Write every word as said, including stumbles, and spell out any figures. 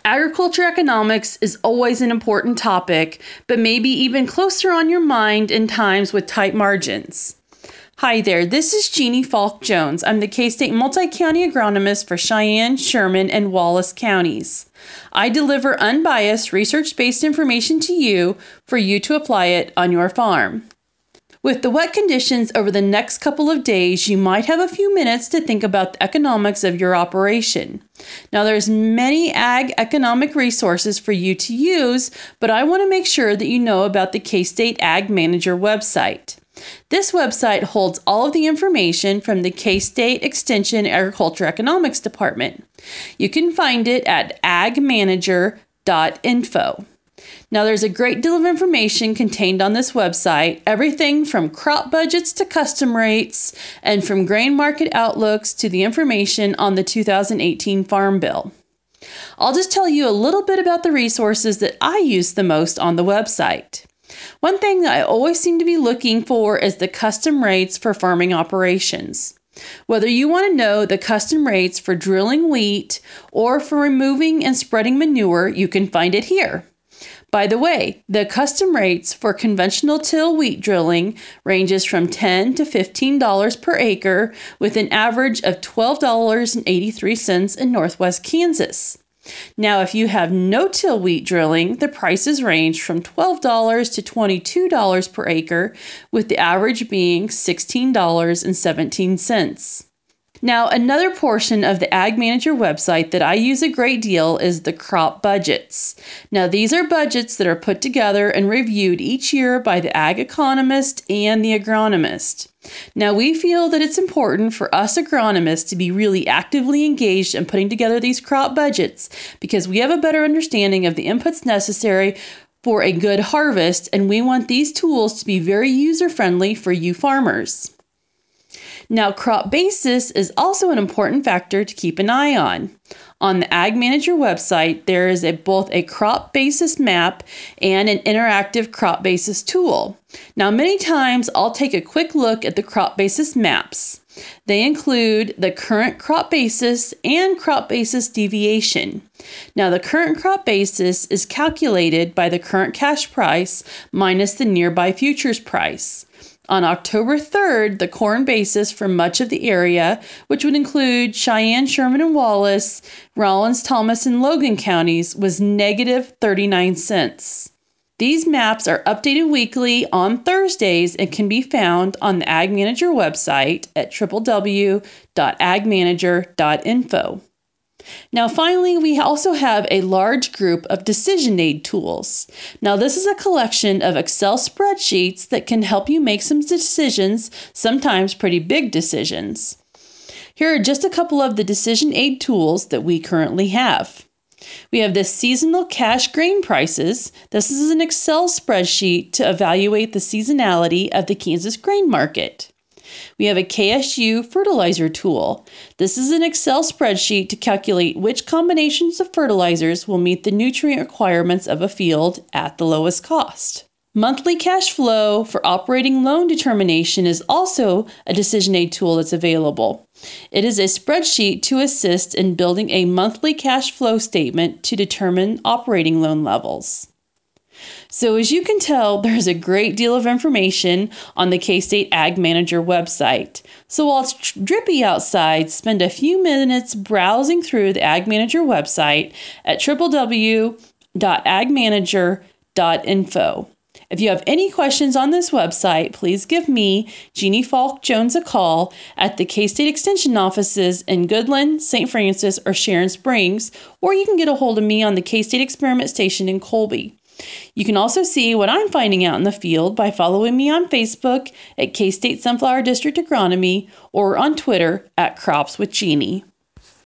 Agriculture economics is always an important topic, but maybe even closer on your mind in times with tight margins. Hi there, this is Jeannie Falk Jones. I'm the K-State Multi-County Agronomist for Cheyenne, Sherman, and Wallace counties. I deliver unbiased, research-based information to you for you to apply it on your farm. With the wet conditions over the next couple of days, you might have a few minutes to think about the economics of your operation. Now, there's many ag economic resources for you to use, but I want to make sure that you know about the K-State Ag Manager website. This website holds all of the information from the K-State Extension Agriculture Economics Department. You can find it at ag manager dot info. Now, there's a great deal of information contained on this website, everything from crop budgets to custom rates, and from grain market outlooks to the information on the two thousand eighteen Farm Bill. I'll just tell you a little bit about the resources that I use the most on the website. One thing that I always seem to be looking for is the custom rates for farming operations. Whether you want to know the custom rates for drilling wheat or for removing and spreading manure, you can find it here. By the way, the custom rates for conventional till wheat drilling ranges from ten to fifteen dollars per acre, with an average of twelve dollars and eighty-three cents in Northwest Kansas. Now, if you have no-till wheat drilling, the prices range from twelve dollars to twenty-two dollars per acre, with the average being sixteen dollars and seventeen cents. Now, another portion of the Ag Manager website that I use a great deal is the crop budgets. Now, these are budgets that are put together and reviewed each year by the ag economist and the agronomist. Now, we feel that it's important for us agronomists to be really actively engaged in putting together these crop budgets because we have a better understanding of the inputs necessary for a good harvest, and we want these tools to be very user-friendly for you farmers. Now, crop basis is also an important factor to keep an eye on. On the Ag Manager website, there is a, both a crop basis map and an interactive crop basis tool. Now, many times I'll take a quick look at the crop basis maps. They include the current crop basis and crop basis deviation. Now, the current crop basis is calculated by the current cash price minus the nearby futures price. On October third, the corn basis for much of the area, which would include Cheyenne, Sherman, and Wallace, Rawlins, Thomas, and Logan counties, was negative thirty-nine cents. These maps are updated weekly on Thursdays and can be found on the Ag Manager website at w w w dot ag manager dot info. Now, finally, we also have a large group of decision aid tools. Now, this is a collection of Excel spreadsheets that can help you make some decisions, sometimes pretty big decisions. Here are just a couple of the decision aid tools that we currently have. We have the seasonal cash grain prices. This is an Excel spreadsheet to evaluate the seasonality of the Kansas grain market. We have a K S U fertilizer tool. This is an Excel spreadsheet to calculate which combinations of fertilizers will meet the nutrient requirements of a field at the lowest cost. Monthly cash flow for operating loan determination is also a decision aid tool that's available. It is a spreadsheet to assist in building a monthly cash flow statement to determine operating loan levels. So as you can tell, there's a great deal of information on the K-State Ag Manager website. So while it's drippy outside, spend a few minutes browsing through the Ag Manager website at w w w dot ag manager dot info. If you have any questions on this website, please give me, Jeannie Falk Jones, a call at the K-State Extension offices in Goodland, Saint Francis, or Sharon Springs, or you can get a hold of me on the K-State Experiment Station in Colby. You can also see what I'm finding out in the field by following me on Facebook at K-State Sunflower District Agronomy or on Twitter at Crops with Jeannie.